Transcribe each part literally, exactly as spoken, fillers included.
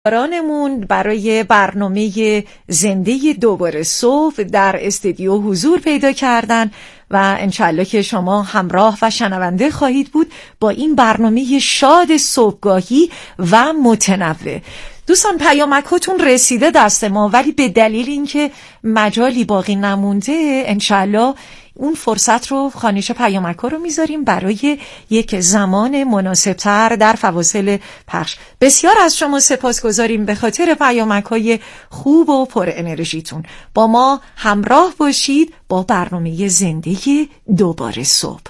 رانمون برای برنامه زنده دوباره صبح در استودیو حضور پیدا کردن و انشالله که شما همراه و شنونده خواهید بود با این برنامه شاد صبحگاهی و متنوع. دوستان پیامک‌هاتون رسیده دست ما، ولی به دلیل اینکه مجالی باقی نمونده انشالله اون فرصت رو، خوانش پیامک‌ها رو میذاریم برای یک زمان مناسبتر در فواصل پخش. بسیار از شما سپاسگزاریم به خاطر پیامک‌های خوب و پر انرژیتون. با ما همراه باشید با برنامه زنده دوباره صبح.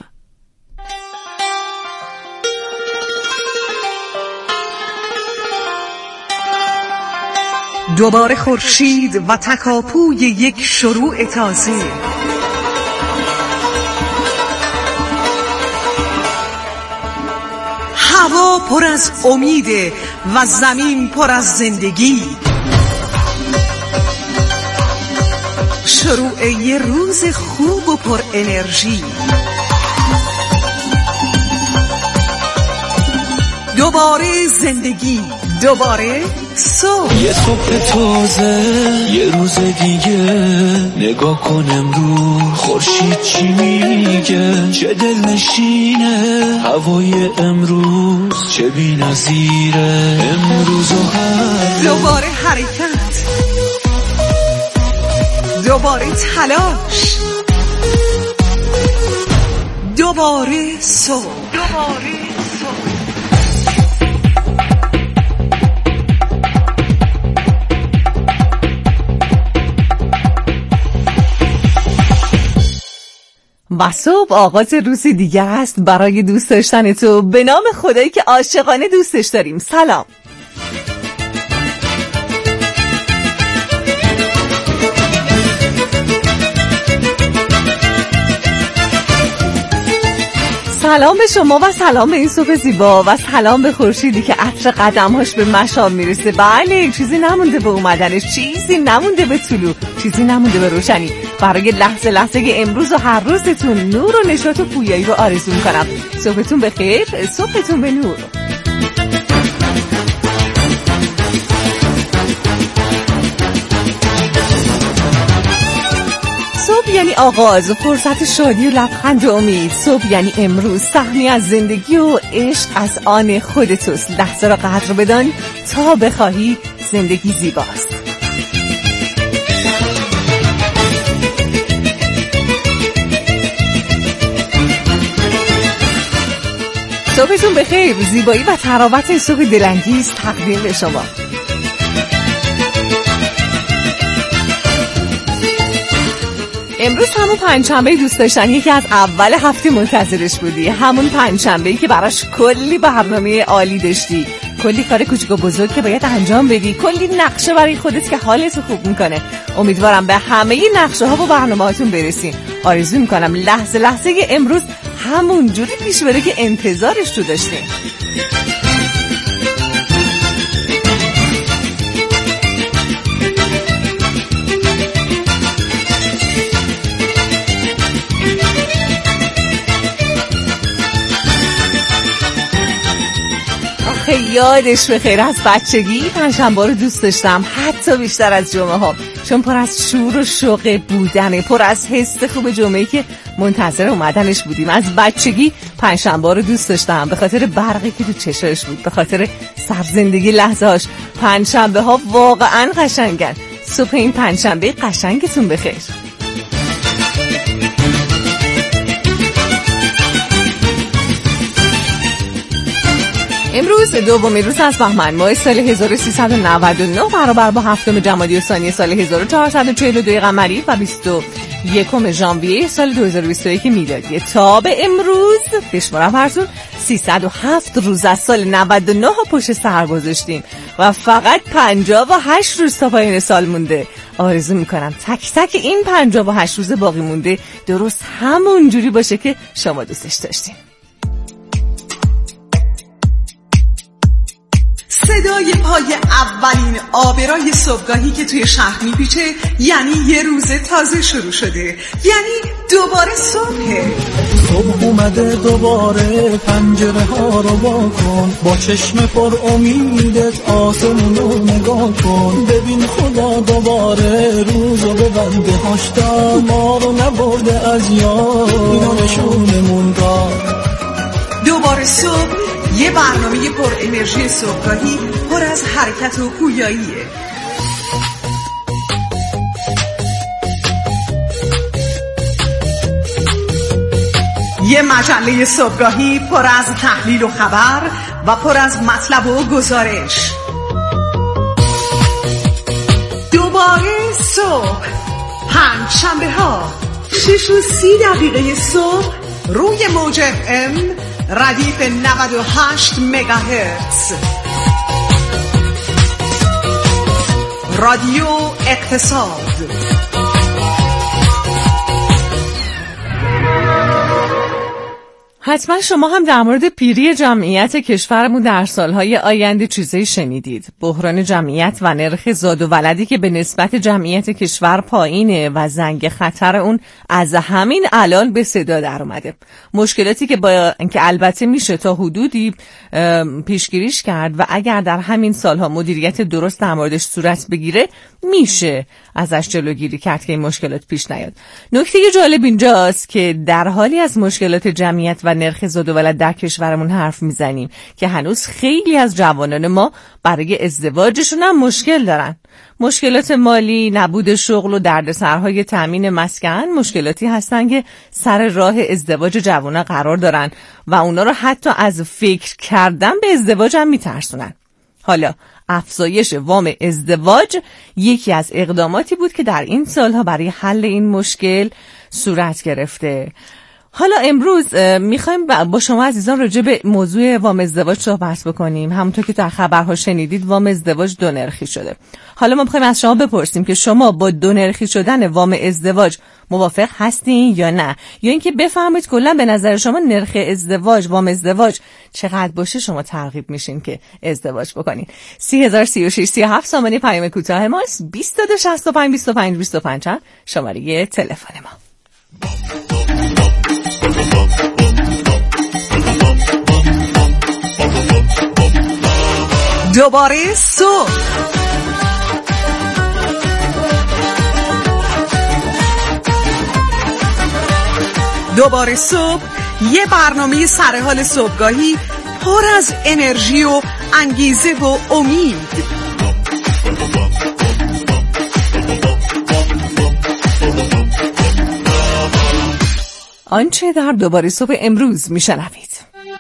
دوباره خورشید و تکاپوی یک شروع تازه، هوا پر از امیده و زمین پر از زندگی، شروع یه روز خوب و پر انرژی. دوباره زندگی، دوباره صبح، یه صبح تازه، یه روز دیگه. نگاه کن امروز خورشید چی میگه، چه دلنشینه هوای امروز، چه بی‌نظیره امروز و هر. دوباره حرکت، دوباره تلاش، دوباره صبح، دوباره صبح. و صبح آغاز روزی دیگه است برای دوست داشتن تو. به نام خدایی که عاشقانه دوستش داریم. سلام. سلام به شما و سلام به این صبح زیبا و سلام به خورشیدی که عطر قدمهاش به مشام میرسه. بله، چیزی نمونده به اومدنش، چیزی نمونده به طلوع، چیزی نمونده به روشنی. برای لحظه لحظه امروز و هر روزتون نور و نشاط و پویایی رو آرزو می‌کنم. صبحتون بخیر، صبحتون به نور. صبح یعنی آغاز، فرصت شادی و لبخند و امید. صبح یعنی امروز، سهمی از زندگی و عشق از آن خودتوست. لحظه را قدر بدان تا بخواهی، زندگی زیباست. صبحتون بخیر، زیبایی و تراوت این صبح دلانگیز تقدیم به شما. امروز همون پنجشنبه دوست داشتنی که از اول هفته منتظرش بودی، همون پنجشنبه‌ای که براش کلی برنامه عالی داشتی، کلی کار کوچیک و بزرگ که باید انجام بدی، کلی نقشه برای خودت که حالت خوب میکنه. امیدوارم به همه نقشه ها و برنامه‌هاتون برسین. آرزو میکنم لحظه لحظه امروز همون جوری پیش بره که انتظارش رو داشتیم. یادش بخیر، از بچگی پنجشنبه رو دوست داشتم، حتی بیشتر از جمعه ها، چون پر از شور و شوق بودنه، پر از حس خوب جمعه‌ای که منتظر اومدنش بودیم. از بچگی پنجشنبه رو دوست داشتم، به خاطر برقی که تو چشاش بود، به خاطر سرزندگی لحظه‌هاش. پنجشنبه ها واقعا قشنگن. صبح این پنجشنبه قشنگتون بخیر. امروز دومین روز از بهمن ماه سال هزار و سیصد و نود و نه برابر با هفتم جمادی الثانی سال هزار و چهارصد و چهل و دو قمری و بیست و یکم ژانویه سال دو هزار و بیست و یک میلادی. تا به امروز بشمارم فرسون سیصد و هفت روز از سال نود و نه ها پشت سر گذاشتیم و فقط پنجاه و هشت روز تا پایان سال مونده. آرزو میکنم تک تک این پنجاه و هشت روز باقی مونده درست همون جوری باشه که شما دوستش داشتین. صدای پای اولین آبرای صبحگاهی که توی شهر میپیچه یعنی یه روز تازه شروع شده، یعنی دوباره صبحه. صبح اومده دوباره، پنجره ها رو با کن، با چشم پر امیدت آسمون رو نگاه کن. ببین خدا دوباره روز رو به بنده هاش داد، ما رو نبرده از یاد، اینو نشونمون داد. دوباره صبح یه برنامه پر انرژی صبحگاهی، پر از حرکت و پویاییه. یه مجله صبحگاهی پر از تحلیل و خبر و پر از مطلب و گزارش. دوباره صبح، پنج شنبه ها شش و سی دقیقه صبح روی موج اف ام ردیف نود و هشت مگاهرتز. رادیو اقتصاد. حتما شما هم در مورد پیری جمعیت کشورمون در سالهای آینده چیزایی شنیدید. بحران جمعیت و نرخ زاد و ولدی که به نسبت جمعیت کشور پایینه و زنگ خطر اون از همین الان به صدا در اومده. مشکلاتی که با که البته میشه تا حدودی پیشگیریش کرد و اگر در همین سالها مدیریت درست در موردش صورت بگیره میشه ازش جلوگیری کرد که این مشکلات پیش نیاد. نکته جالب اینجاست که در حالی از مشکلات جمعیت و نرخ زاد و ولد در کشورمون حرف میزنیم که هنوز خیلی از جوانان ما برای ازدواجشون هم مشکل دارن. مشکلات مالی، نبود شغل و دردسرهای تامین مسکن مشکلاتی هستن که سر راه ازدواج جوانان قرار دارن و اونا رو حتی از فکر کردن به ازدواج هم میترسونن. حالا افزایش وام ازدواج یکی از اقداماتی بود که در این سالها برای حل این مشکل صورت گرفته. حالا امروز میخوایم با شما عزیزان راجع به موضوع وام ازدواج صحبت بکنیم. همونطور که در خبرها شنیدید وام ازدواج دو نرخی شده. حالا ما میخوایم از شما بپرسیم که شما با دو نرخی شدن وام ازدواج موافق هستین یا نه، یا اینکه بفهمید کلا به نظر شما نرخ ازدواج، وام ازدواج چقدر باشه شما ترغیب میشین که ازدواج بکنین. سی هزار سی و شش سی و هفت سامانه پیام کوتاه ماست. بیست و دو شصت و پنج بیست و پنج بیست و پنج شماره تلفن ما. دوباره صبح. دوباره صبح یه برنامه سرحال صبحگاهی پر از انرژی و انگیزه و امید. آنچه در دوباره صبح امروز میشنوید.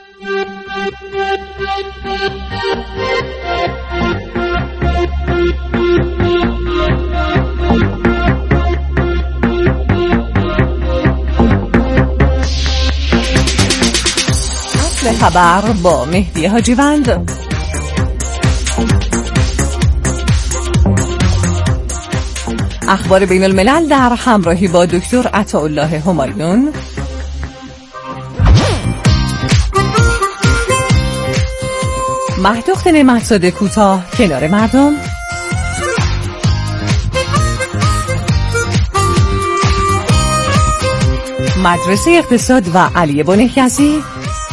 اصل خبر با مهدی حاجیوند. اخبار بین الملل در همراهی با دکتر عطاالله همایون. مهدوخت نعمتزاده کوتاه کنار مردم. مدرسه اقتصاد و علی بنکسی.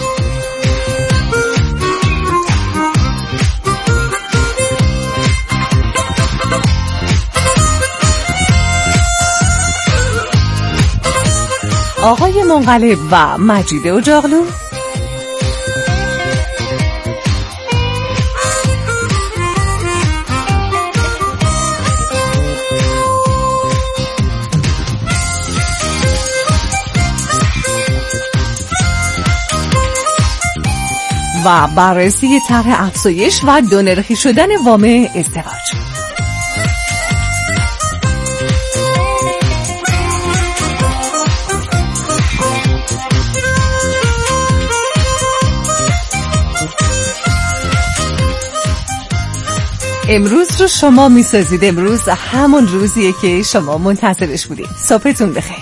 آقای منقلب و مجید اجاغلو. و بررسی طرح افزایش و دو نرخی شدن وام ازدواج. امروز رو شما میسازید. امروز همون روزیه که شما منتظرش بودید. صبحتون بخیر.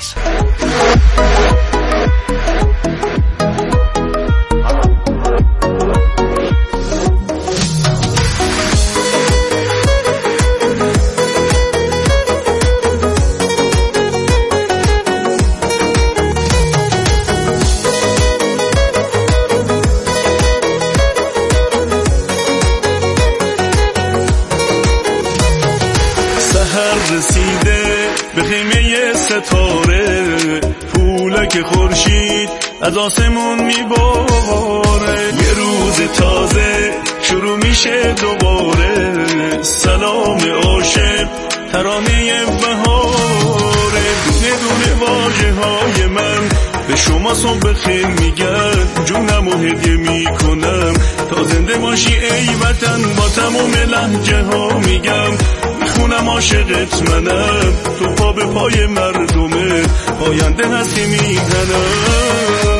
سحر رسیده به خیمه ستاره، پولک خورشید از آسمون میباره. یه روز تازه شروع میشه دوباره، سلام عاشق ترانه بهاره. دونه دونه واژه های من به شما صبح خیر میگن، جونم و هدیه میکنم تا زنده باشی ای وطن. با تمام لهجه ها میگم میخونم عاشقت منم، تو پا به پای مردمه پاینده هستی میزنم.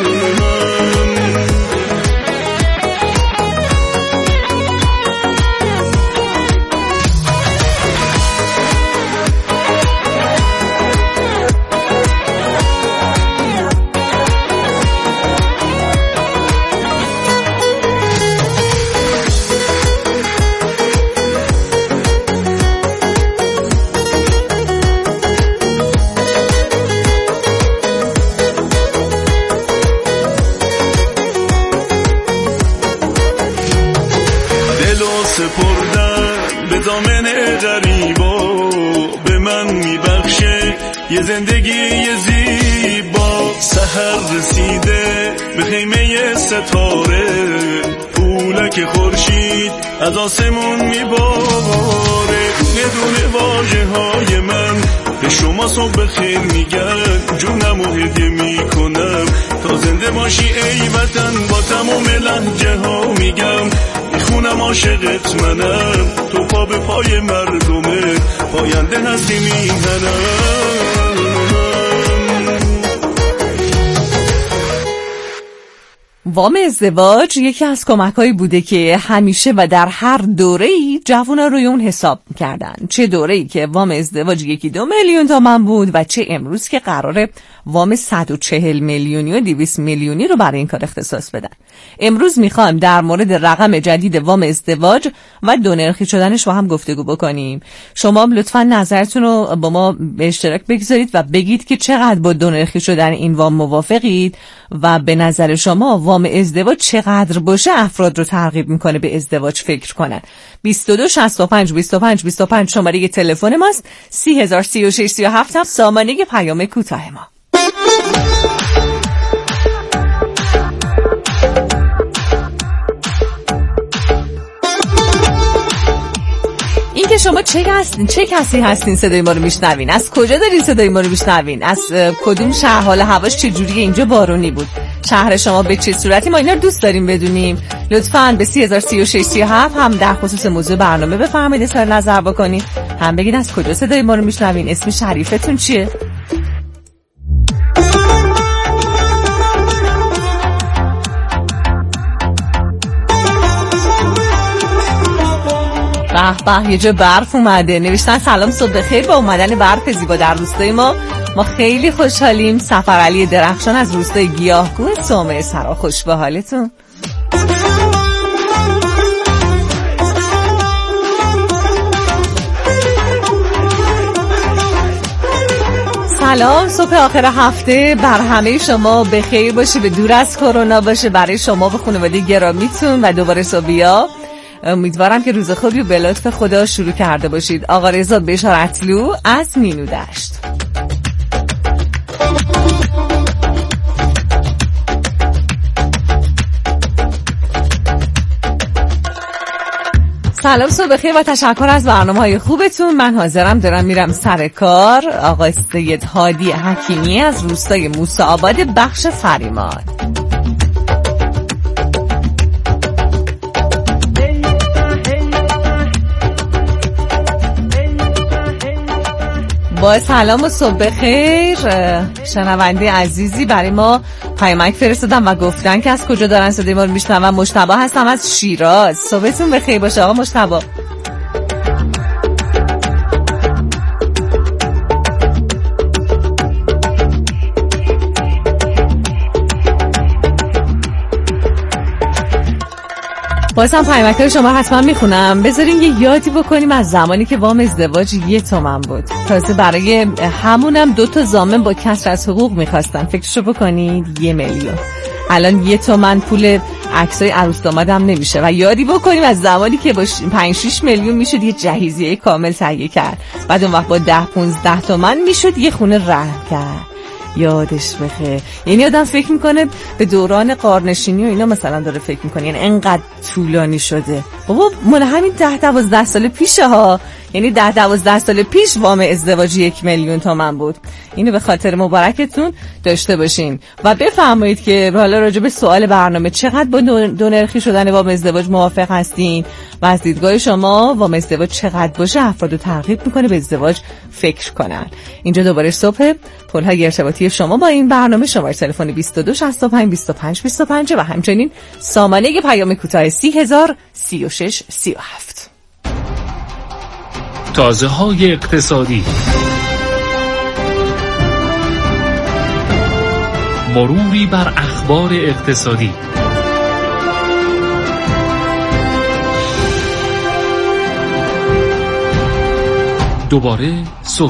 سپردن به دامن غریبا، به من میبخشه یه زندگی زیبا. سحر رسیده به خیمه ستاره، پولک خورشید از آسمون میباره. دونه دونه واژه های من به شما صبح خیر میگن، جونم و هدیه میکنم تا زنده باشی ای وطن. با تمام لهجه ها میگم میخونم عاشقت منم، تو پا به پای مردمه پاینده هستی میزنم. وام ازدواج یکی از کمک‌هایی بوده که همیشه و در هر دوره‌ای جوونا روی اون حساب می‌کردن، چه دوره‌ای که وام ازدواج یکی دو میلیون تومان بود و چه امروز که قراره وام صد و چهل میلیونی و دویست میلیونی رو برای این کار اختصاص بدن. امروز می‌خوایم در مورد رقم جدید وام ازدواج و دو نرخی شدنش با هم گفتگو بکنیم. شما لطفاً نظرتون رو با ما به اشتراک بگذارید و بگید که چقدر با دو نرخی شدن این وام موافقید و به نظر شما وام ازدواج چقدر باشه افراد رو ترغیب میکنه به ازدواج فکر کنن. بیست و دو شصت و پنج بیست و پنج بیست و پنج شماره تلفن ماست. سی هزار سی و شش سی و هفت هم سامانه پیام کوتاه ما. این که شما چه هستین، چه کسی هستین صدای ما رو میشنوین؟ از کجا دارین صدای ما رو میشنوین؟ از کدوم شهر؟ حال هواش چه جوریه؟ اینجا بارونی بود. شهر شما به چه صورتی؟ ما اینا رو دوست داریم بدونیم. لطفاً به سی هزار سی و شش سی و هفت هم در خصوص موضوع برنامه بفرمایید اظهار نظر بکنید. هم بگید از کجا صدای ما رو میشنوین، اسم شریفتون چیه؟ به به یه جا برف اومده، نوشتن سلام صبح بخیر با اومدن برف زیبا در روستای ما. ما خیلی خوشحالیم. سفرعلی درخشان از روستای گیاهگوه صومعه سرا، خوش به حالتون. سلام، صبح آخر هفته بر همه شما بخیر باشه، به دور از کرونا باشه برای شما و خانواده گرامیتون و دوباره صبحیا. امیدوارم که روز خوبی و به لطف خدا شروع کرده باشید. آقا رضا بشارتلو از مینو دشت. سلام، صبح بخیر و تشکر از برنامه‌های خوبتون. من حاضرم دارم میرم سر کار. آقا سید هادی حکیمی از روستای موسی آباد بخش فریمان. با سلام و صبح بخیر. شنونده عزیزی برای ما پیامک فرستادن و گفتن که از کجا دارن صدای ما رو میشنون. مجتبی هستم از شیراز. صبحتون بخیر باشه آقا مجتبی. بازم پیامک‌های شما حتما میخونم. بذارین یه یادی بکنیم از زمانی که وام ازدواج یه تومن بود. تازه برای همونم دو تا ضامن با کسر از حقوق میخواستن. فکرشو بکنید یه میلیون. الان یه تومن پول عکسای عروس دامادم نمیشه و یادی بکنیم از زمانی که با پنج شش میلیون میشد یه جهیزیه کامل تهیه کرد، بعد اون وقت با ده پونزده تومن میشد یه خونه رهن کرد. یادش بخیر. یعنی آدم فکر میکنه به دوران غارنشینی و اینا مثلا داره فکر میکنه، یعنی انقدر طولانی شده. بابا مال همین ده دوازده سال پیشه ها، یعنی ده دوازده سال پیش وام ازدواج یک میلیون تومان بود. اینو به خاطر مبارکتون داشته باشین و بفرمایید که حالا راجع به سوال برنامه چقدر با دو نرخی شدن وام ازدواج موافق هستین و از دیدگاه شما وام ازدواج چقدر باشه افرادو ترغیب میکنه به ازدواج فکر کنن. اینجا دوباره صبح پل‌های ارتباطی شما با این برنامه، شماره تلفن بیست و دو شصت و پنج بیست و پنج بیست و پنج و همچنین سامانه پیام کوتاه سی هزار سی و شش سی و هفت. تازه های اقتصادی، مروری بر اخبار اقتصادی، دوباره صبح.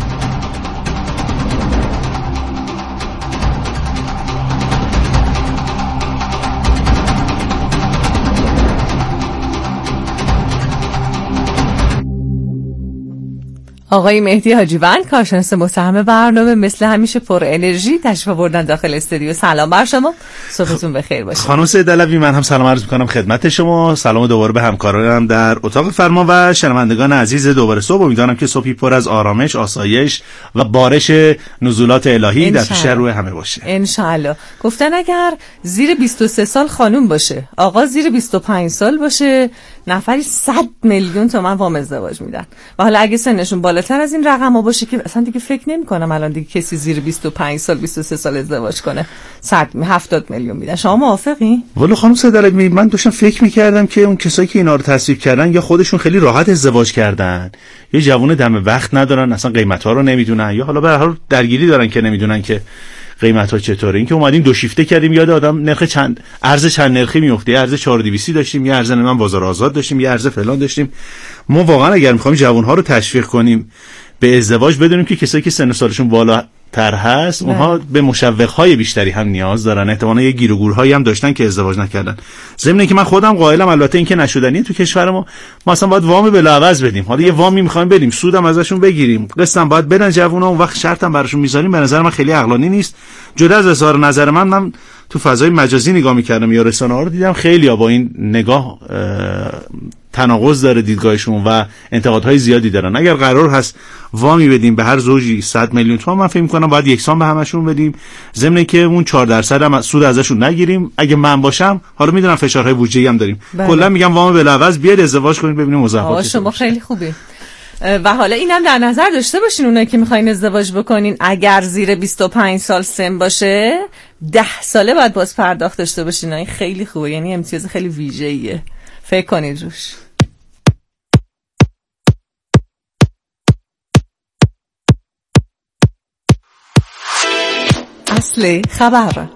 آقای مهدی حاجیوند، کارشناس متهم برنامه، مثل همیشه پر انرژی تشریف آوردن داخل استودیو. سلام بر شما، صبحتون بخیر باشه. خانم سیدعلوی، من هم سلام عرض می‌کنم خدمت شما. سلام دوباره به همکارانم در اتاق فرمان و شنوندگان عزیز دوباره صبح. امیدوارم که صبحی پر از آرامش، آسایش و بارش نزولات الهی در پیش روی همه باشه ان شاء الله. گفتن اگر زیر بیست و سه سال خانوم باشه، آقا زیر بیست و پنج سال باشه، نفری صد میلیون تومان وام ازدواج میدن. و حالا اگه سنشون بالاتر از این رقم‌ها باشه که اصلا دیگه فکر نمی‌کنم الان دیگه کسی زیر بیست و پنج سال بیست و سه سال ازدواج کنه، صد هفتاد میلیون میدن. شما موافقی؟ والا خانم سیدعلوی، من داشتم فکر می‌کردم که اون کسایی که اینا رو تصویب کردن یا خودشون خیلی راحت ازدواج کردن، یا جوون دم وقت ندارن، اصلا قیمت‌ها رو نمیدونن، یا حالا به هر حال درگیری دارن که نمیدونن که قیمت‌ها چطوره. این که اومدیم دو شیفته کردیم، یاد آدم نرخ چند ارز چند نرخی میفته. ارز چهار دویست داشتیم، یه ارز من بازار آزاد داشتیم، یه ارز فلان داشتیم. ما واقعا اگر می‌خوایم جوان‌ها رو تشویق کنیم به ازدواج، بدونیم که کسایی که سن و سالشون بالاتر هست نه. اونها به مشوق‌های بیشتری هم نیاز دارن. احتمالاً یه گیر و گورهایی هم داشتن که ازدواج نکردن. ضمن اینکه من خودم قائلم، البته این که نشدنیه تو کشور ما، ما اصلا باید وام بلاعوض بدیم. حالا یه وامی می‌خوایم بدیم، سودم ازشون بگیریم، قسطم باید بدن جوونا، اون وقت شرطم براشون میذاریم. به نظر من خیلی عقلانی نیست. جدا از اظهار نظر من، من تو فضای مجازی نگاه می‌کردم یا رسانه‌ها رو دیدم، خیلی‌ها با این نگاه تناقض داره دیدگاهشون و انتقادهای زیادی دارن. اگر قرار هست وامی بدیم به هر زوجی صد میلیون تومان، من فکر می‌کنم باید یکسان به همشون بدیم، ضمن اینکه اون چهار درصد هم سود ازشون نگیریم. اگه من باشم، حالا میدونم فشارهای بودجه‌ای هم داریم، کلا میگم وام بلاعوض بیاد ازدواج کنید ببینیم مضاعفات. شما خیلی خوبی. و حالا اینم در نظر داشته باشین اونایی که میخواین ازدواج بکنین، اگر زیر بیست و پنج سال سن باشه، ده ساله باید باز پرداخت داشته باشین. این خیلی خوبه، یعنی امتیاز خیلی ویژه‌ایه. فکر کنید روش. اصل خبر.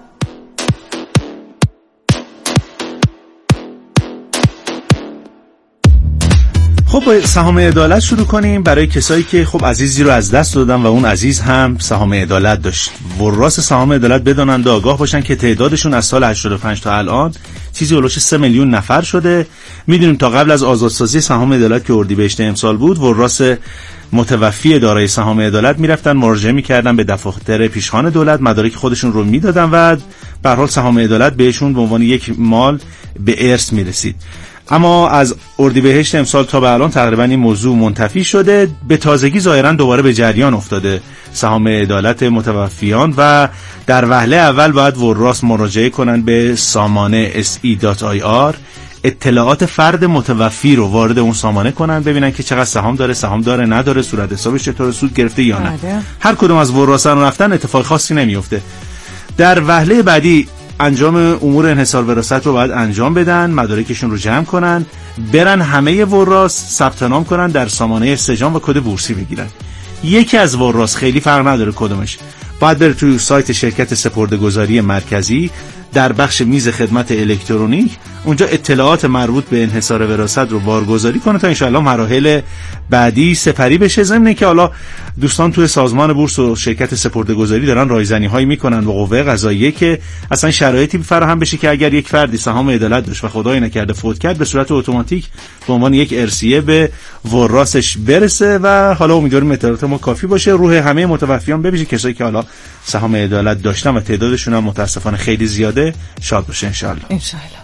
خب با سهام عدالت شروع کنیم. برای کسایی که خب عزیزی رو از دست دادن و اون عزیز هم سهام عدالت داشت، وراث سهام عدالت بدانند و آگاه باشن که تعدادشون از سال هشتاد و پنج تا الان چیزی اولش سه میلیون نفر شده. میدونیم تا قبل از آزادسازی سهام عدالت که اردیبهشت امسال بود، وراث متوفی دارای سهام عدالت میرفتن مراجعه میکردن به دفاتر پیشخوان دولت، مدارک خودشون رو میدادن و به هر حال سهام عدالت بهشون به عنوان یک مال به ارث میرسید. اما از اردیبهشت امسال تا به الان تقریبا این موضوع منتفی شده. به تازگی ظاهرا دوباره به جریان افتاده سهام عدالت متوفیان و در وهله اول باید وراث مراجعه کنن به سامانه اس ای دات آی آر، اطلاعات فرد متوفی رو وارد اون سامانه کنن، ببینن که چقدر سهام داره، سهام داره نداره، صورت حسابش چطوره، سود گرفته یا نه. هر کدوم از ورثه‌ان رفتن اتفاق خاصی نمیفته. در وهله بعدی انجام امور انحصار وراثت رو باید انجام بدن، مدارکشون رو جمع کنن، برن همه وراث ثبت نام کنن در سامانه استجام و کد بورسی بگیرن. یکی از وراث خیلی فرق نداره کدومش، باید بره توی سایت شرکت سپرده‌گذاری مرکزی، در بخش میز خدمت الکترونیک، اونجا اطلاعات مربوط به انحصار وراثت رو بارگذاری کنه تا انشاءالله مراحل بعدی سپری بشه. ضمن که حالا دوستان توی سازمان بورس و شرکت سپرده‌گذاری دارن رایزنی هایی میکنن با قوه قضاییه که اصلا شرایطی فراهم بشه که اگر یک فردی سهام عدالت داشت و خدای نکرده فوت کرد، به صورت اتوماتیک به عنوان یک ارثیه به ورثش برسه و حالا امیدواریم اطلاعات ما کافی باشه. روح همه متوفیان ببیشه، کسایی که حالا سهام عدالت داشتن و تعدادشون هم متاسفانه خیلی زیاده، شاد باشه ان شاء الله. ان شاء الله.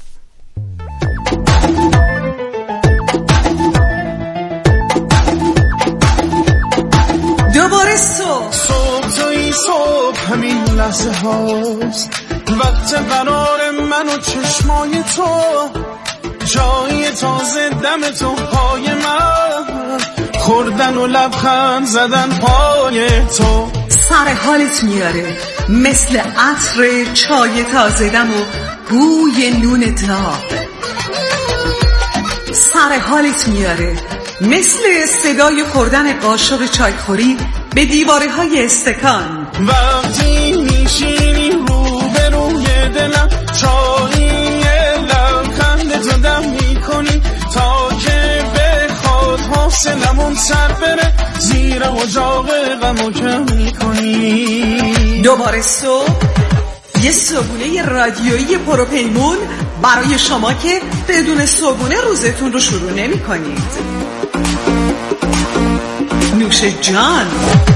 دوباره صبح صبح توی صبح همین لحظه هاست، وقت قرار من و چشمای تو، جای تازه دم تو پای من، خوردن و لبخند زدن پای تو، سر حالت میاره مثل عطر چای تازه دم و بوی نون داغ، سر حالت میاره مثل صدای خوردن قاشق چایخوری به دیواره های استکان، وقتی میشینی رو به روی دلم، چایی لبخند تو دم میکنی تا که بخواد حوصلمون سر بره، زیر اجاق غمو کم میکنی. دوباره صبح، یه صبحونه رادیویی پروپیمون برای شما که بدون صبحونه روزتون رو شروع نمی کنید. نوش جان.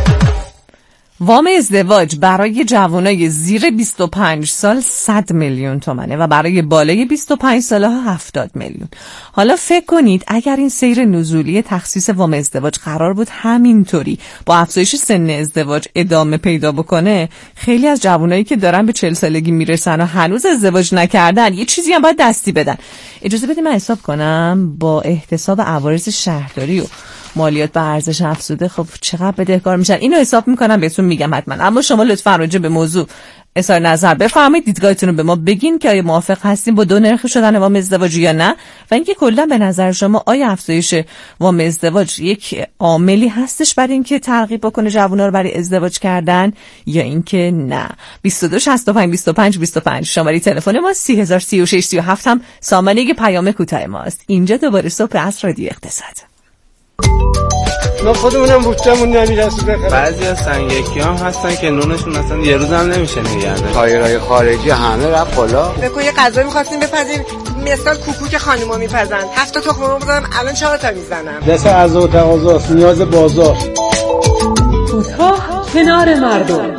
وام ازدواج برای جوانای زیر بیست و پنج سال صد میلیون تومنه و برای بالای بیست و پنج ساله ها هفتاد میلیون. حالا فکر کنید اگر این سیر نزولی تخصیص وام ازدواج قرار بود همینطوری با افزایش سن ازدواج ادامه پیدا بکنه، خیلی از جوانایی که دارن به چهل سالگی میرسن و هنوز ازدواج نکردن یه چیزی هم باید دستی بدن. اجازه بدید من حساب کنم با احتساب عوارض شهرداری و مالیات به ارزش افزوده خب چقدر بدهکار میشن، اینو حساب میکنم بهتون میگم حتما. اما شما لطفا راجع به موضوع اظهار نظر بفرمایید، دیدگاهتون رو به ما بگین که آیا موافق هستین با دو نرخ شدن وام ازدواج یا نه، و اینکه کلا به نظر شما آیا افزایش وام ازدواج یک عاملی هستش برای اینکه ترغیب بکنه جوونا رو برای ازدواج کردن یا اینکه نه. بیست و دو شصت و پنج بیست و پنج بیست و پنج شماره تلفن ما، سی هزار سی و شش سی و هفت هم سامانه پیام کوتاه ماست. اینجا دوباره صبح عصر رادیو اقتصاد. ما خودمونم بودجمون نمیرسه بخره. بعضی از سنگکی هم هستن که نونشون اصلا یه روز هم نمیشه نگرده. کارگرای خارجی همه رفت بالا. بگو یه غذا می‌خواستیم بپزیم، مثلا کوکو که خانوما میپزن، هفت تا تخم مرغ بزنم الان چهار تا میزنم. دست عرضه و تقاضاست، نیاز بازار. کوتاه کنار مردم.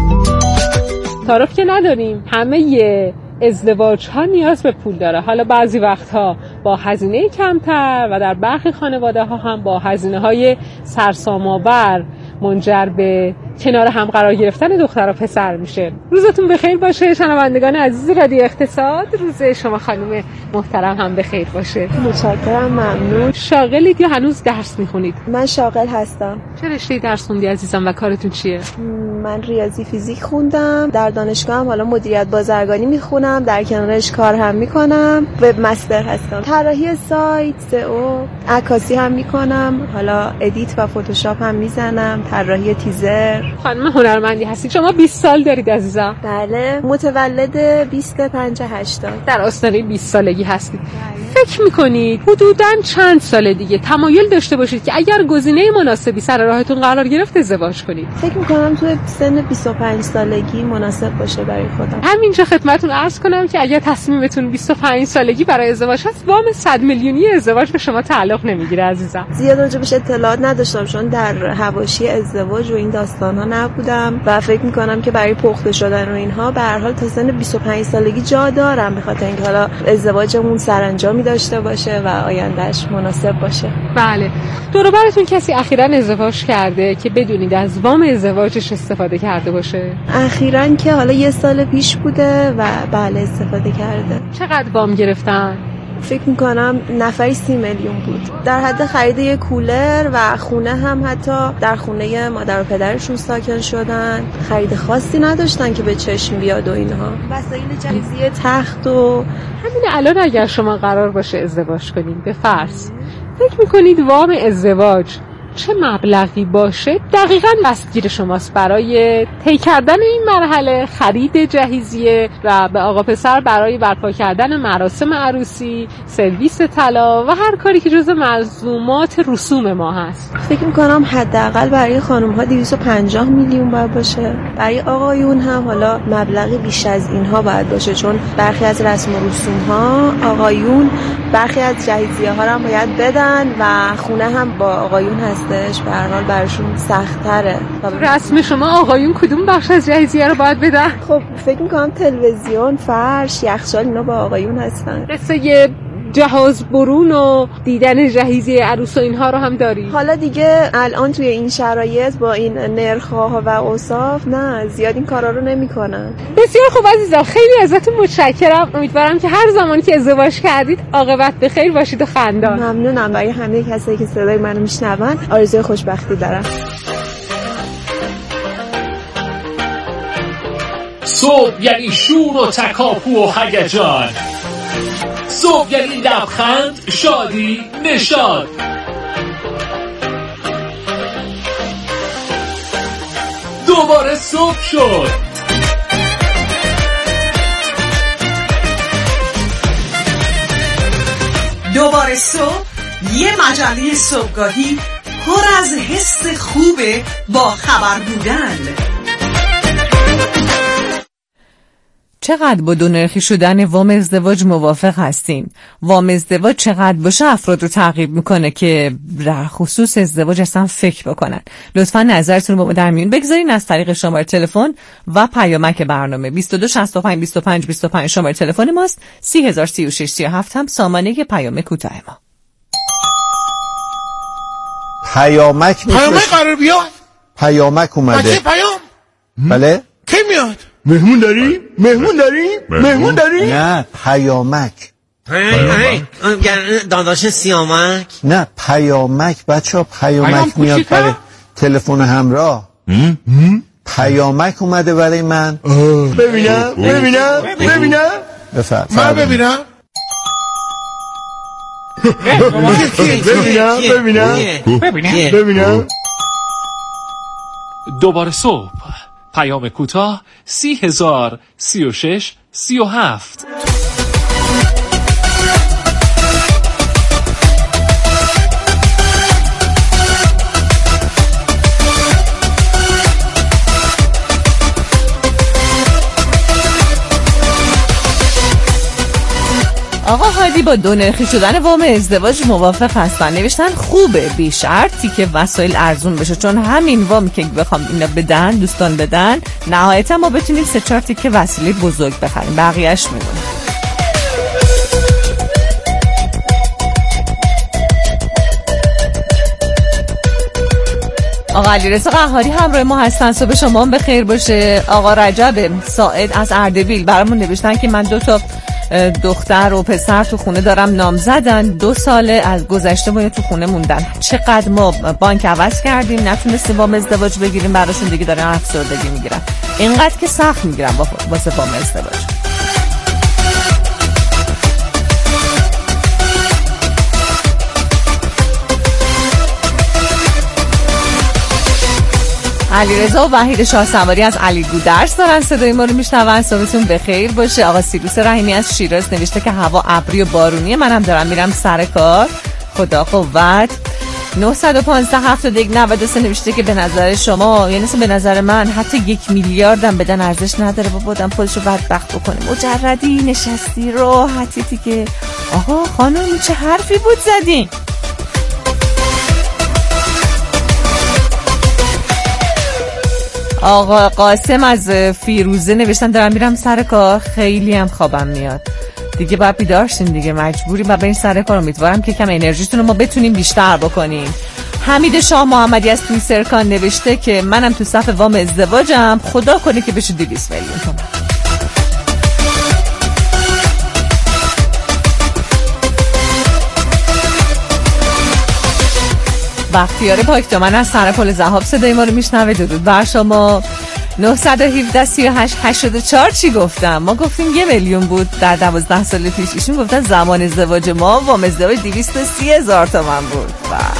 تعارف که نداریم، همه یه ازدواج ها نیاز به پول داره. حالا بعضی وقتها با هزینه کمتر و در برخی خانواده ها هم با هزینه های سرسام‌آور منجر به کنار هم قرار گرفتن دختر و پسر میشه. روزتون بخیر باشه شنوندگان عزیز رادیو اقتصاد. روز شما خانم محترم هم بخیر باشه. متشکرم، ممنون. شاغلید یا هنوز درس میخونید؟ من شاغل هستم. چه رشته درس خوندی عزیزم و کارتون چیه؟ من ریاضی فیزیک خوندم، در دانشگاه هم حالا مدیریت بازرگانی میخونم، در کنارش کار هم میکنم، وب مستر هستم، طراحی سایت، سئو، عکاسی هم میکنم، حالا ادیت و فتوشاپ هم میزنم، طراحی تیزر. خانم هنرمندی هستی. شما بیست سال دارید عزیزم؟ بله، متولد بیست پنج هشتاد. در آستانه بیست سالگی هستید. بله. فکر میکنید حدوداً چند سال دیگه تمایل داشته باشید که اگر گزینه مناسبی سر راهتون قرار گرفت ازدواج کنید؟ فکر میکنم تو سن بیست و پنج سالگی مناسب باشه برای خودم. همینجا خدمتتون عرض کنم که اگر تصمیمتون بیست و پنج سالگی برای ازدواج هست، وام صد میلیونی ازدواج به شما تعلق نمیگیره عزیزم. زیاد راجبش اطلاعات نداشتم چون در حواشی ازدواج و این داستان‌ها نبودم و فکر میکنم که برای پخته شدن و اینها به هر حال تا سن بیست و پنج سالگی جا دارم، به خاطر اینکه حالا ازدواجمون سرانجامی داشته باشه و آیندهش مناسب باشه. بله. دور و براتون کسی اخیراً ازدواج کرده که بدونید از وام ازدواجش استفاده کرده باشه؟ اخیراً که حالا یه سال پیش بوده و بله استفاده کرده. چقدر وام گرفتن؟ فکر میکنم نفری سی میلیون بود، در حد خرید یه کولر و خونه هم حتی در خونه مادر و پدرشون ساکن شدن، خرید خاصی نداشتن که به چشم بیاد و اینها، وسایل جهیزی تخت و همین. الان اگر شما قرار باشه ازدواج کنید به فرض، فکر میکنید وام ازدواج چه مبلغی باشه دقیقاً دستگیر شماست برای طی کردن این مرحله، خرید جهیزیه و به آقا پسر برای برپا کردن مراسم عروسی، سرویس طلا و هر کاری که جزء ملزومات رسوم ما هست. فکر می‌کنم حداقل برای خانم‌ها دویست و پنجاه میلیون باید باشه. برای آقایون هم حالا مبلغی بیش از اینها باید باشه، چون برخی از رسم و رسوم‌ها آقایون برخی از جهیزیه‌ها رو هم باید بدن و خونه هم با آقایون هستش، به هر حال براشون سخت‌تره. رسم شما آقایون کدوم بخش از جهیزیه رو باید بدن؟ خب فکر می‌کنم تلویزیون، فرش، یخچال اینا با آقایون هستن. قصه جهاز برون و دیدن جهیزیه عروس و اینها رو هم داری؟ حالا دیگه الان توی این شرایط با این نرخ‌ها و اوصاف نه زیاد این کارا رو نمی‌کنن. بسیار خوب عزیزم، خیلی ازتون متشکرم. امیدوارم که هر زمانی که ازدواج کردید عاقبت به خیر باشید و خندان. ممنونم. برای همه کسایی که صدای منو میشنون آرزوی خوشبختی دارم. صبح یعنی شور و تکاپو و هیجان، صبح یعنی لبخند، شادی، نشاط. دوباره صبح شد. دوباره صبح، یه مجله صبحگاهی پر از حس خوبه با خبر بودن. چقدر با دو نرخی شدن وام ازدواج موافق هستین؟ وام ازدواج چقدر باشه افراد رو تعقیب میکنه که در خصوص ازدواج اصلا فکر بکنن؟ لطفا نظرتون رو با ما در میون بگذارین از طریق شماره تلفن و پیامک برنامه بیست و دو شصت و پنج بیست و پنج بیست و پنج شماره تلفن ماست. سی هزار سی و شش سی و هفت هم سامانه پیام کوتاه ما. پیامک پیامک قرار بیاد. پیامک اومده. چه پیام؟ بله؟ کی میاد؟ مهمون داری؟ مهمون داری؟ مهمون داری؟ نه پیامک. پیامک داداش سیامک. نه پیامک بچه، پیامک میاد برای تلفن همراه. پیامک اومده برای من. ببینم ببینم ببینم بفرم من ببینم ببینم ببینم ببینم ببینم دوباره صبح، پیام کوتاه سی هزار سی و شش سی و هفت. آقا هادی با دو نرخی شدن وام ازدواج موافق هستن. نوشتن خوبه بی شرطی که وسایل ارزون بشه، چون همین وامی که بخوام اینا بدن دوستان بدن نهایتا ما بتونیم سه چهار تیکه وسیله بزرگ بخریم، بقیه‌اش میمونه. آقا علیرضا قهاری همراه ما هستن. صبح شما هم بخیر باشه. آقا رجب ساعد از اردبیل برامون نوشتن که من دو تا دختر و پسر تو خونه دارم نام زدن، دو ساله از گذشته باید تو خونه موندن. چقدر ما بانک عوض کردیم نتونستیم وام ازدواج بگیریم، براشون دیگه دارن افسردگی میگیرن. اینقدر که سخت میگیرن واسه وام ازدواج. علیرضا و وحید شاه سواری از علی گودرز دارن صدای ما رو میشنون. صبحتون بخیر باشه. آقا سیروس رحیمی از شیراز نوشته که هوا ابری و بارونیه، منم دارم میرم سر کار، خدا قوت. نهصد و پانزده هفتاد و یک نود و سه نوشته که به نظر شما، یعنی به نظر من حتی یک میلیاردم بدن ارزش نداره، بابا آدم خودشو بدبخت بکنه. مجردی نشستی راحتی دیگه. آقا خانم چه حرفی بود زدین؟ آقا قاسم از فیروزه نوشتن دارم میرم سر کار، خیلی هم خوابم میاد دیگه، باید بیدار شین دیگه، مجبوری باید برین سر کار. امیدوارم که کم انرژیتون رو ما بتونیم بیشتر بکنیم. حمید شاه محمدی از توی سرکان نوشته که منم تو صف وام ازدواجم، خدا کنه که بشه دویست میلیون تومان. بختیار پاکدامن از سر پل ذهاب صدای ما رو میشنوه. درود بر شما. نهصد و هفده سی و هشت هشتاد و چهار چی گفتم؟ ما گفتیم یه میلیون بود در دوازده سال پیش، ایشون گفتن زمان ازدواج ما وام ازدواج دویست و سی هزار تومان بود.